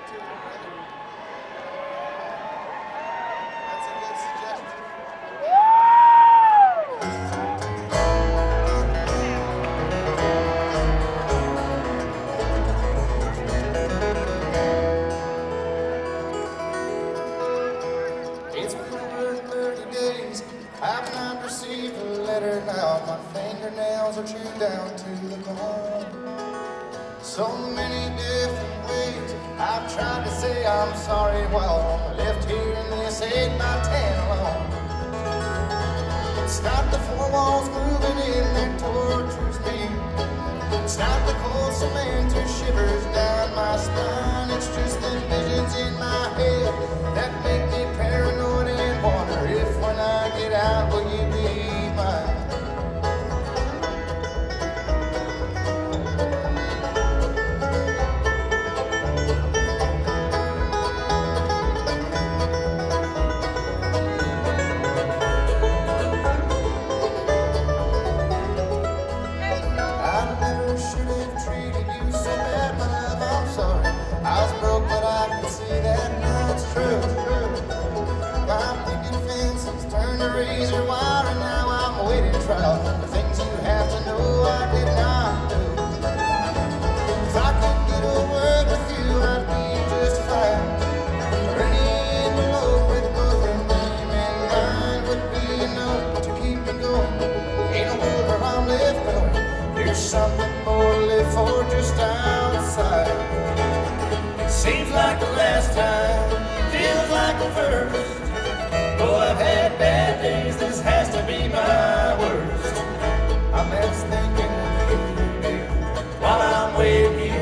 That's a good suggestion. It's been over 30 days. I've not received a letter now. My fingernails are chewed down to the bone. So many different ways I've tried to say I'm sorry while I'm left here in this 8x10 alone. It's not the four walls moving in that tortures me. It's not the cold cement that shivers down my spine. It's just the visions in my head that make me paranoid and wonder if when I get out will you be mine. Razor wire, and now I'm waiting trial. The things you have to know I did not do. If I could get a word with you, I'd be just fine. Or any envelope with both your name and mine would be enough to keep me going. Ain't no world where I'm left alone. There's something more to live for just outside. Seems like the last time, feels like the first. Oh, I've had bad days, this has to be my worst. I'm just thinking of you, baby, while I'm waiting here.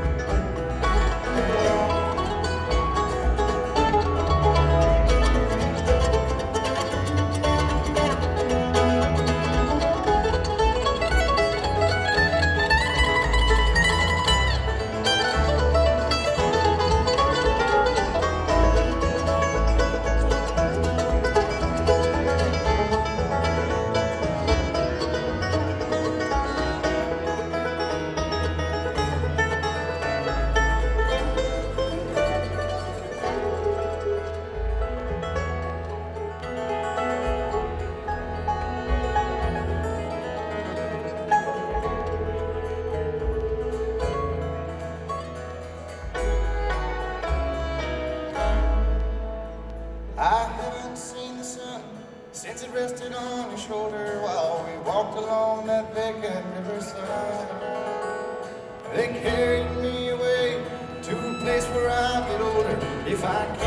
I haven't seen the sun since it rested on your shoulder while we walked along that vacant riverside. They carried me away to a place where I'll get older if I can.